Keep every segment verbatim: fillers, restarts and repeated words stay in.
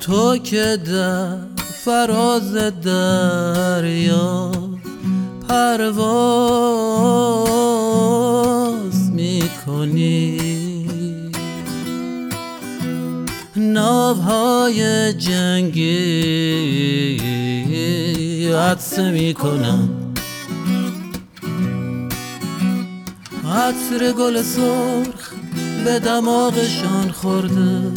تو که در فراز دریا پرواز میکنی، ناوهای جنگی عطسه میکنن، عطر گل سرخ به دماغشان خورده،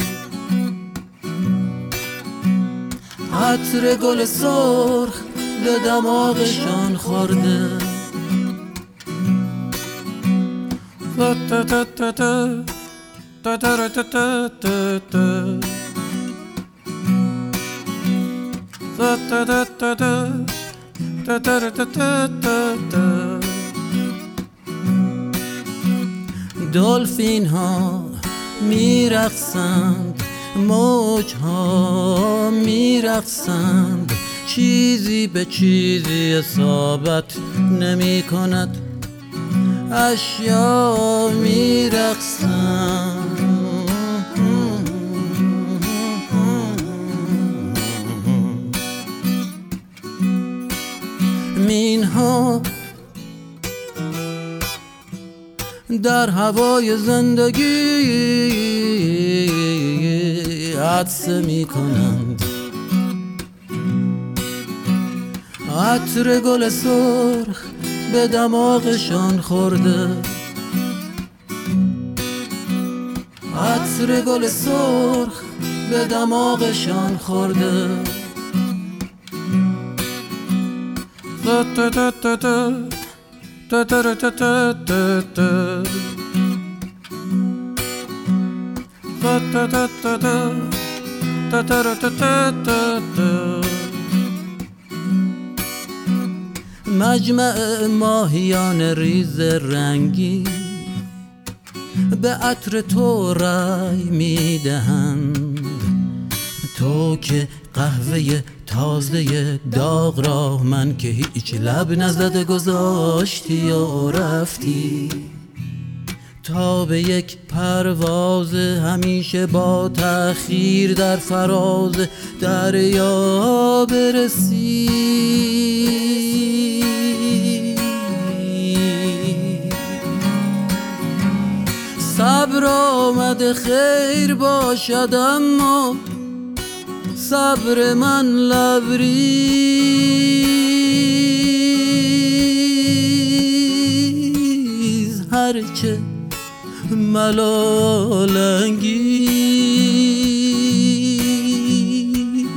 عطر گل سرخ به دماغشان خورده. دلفین ها میرقصند، موج ها میرقصند، چیزی به چیزی اصابت نمی کند، اشیا میرقصند. مین ها در هوای زندگی عطسه می کنند، عطر گل سرخ به دماغشان خورده، عطر گل سرخ به دماغشان خورده. مجمع ماهیان ریز رنگی به عطر تو رای میدهند، تو که قهوه تازه داغ را من که هیچ لب نزده گذاشتی و رفتی، تا به یک پرواز همیشه با تأخیر در فراز دریا برسی. صبر آمده خیر باشد، اما صبر من لبریز، هرچه ملال انگیز.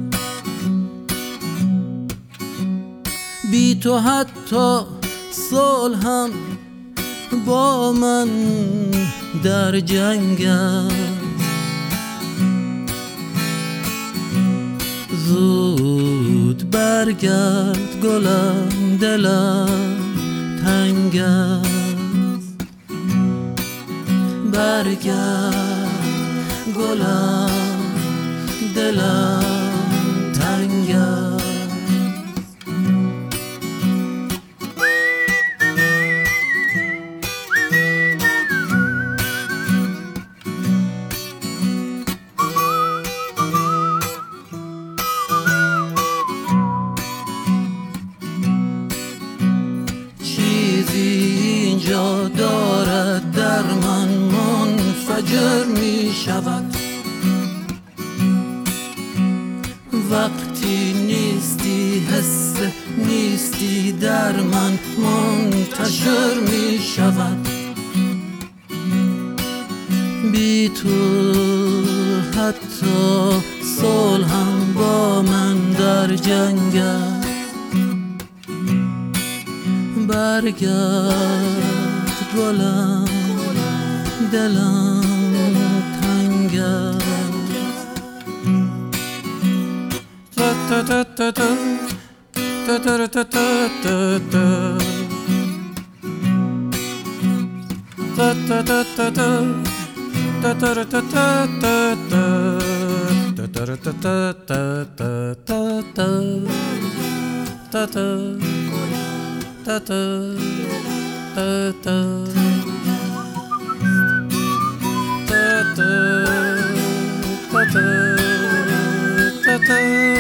بی تو حتی صلح هم با من در جنگ است، زود برگرد گلم دلم تنگ است، برگرد گلم دلم تنگ است. اینجا دارد در من منفجر می شود، وقتی نیستی حس نیستی در من منتشر می شود. بی تو حتی صلح هم با من در جنگ است، برگرد گلم دلم تنگ است. Ta ta ta ta ta تر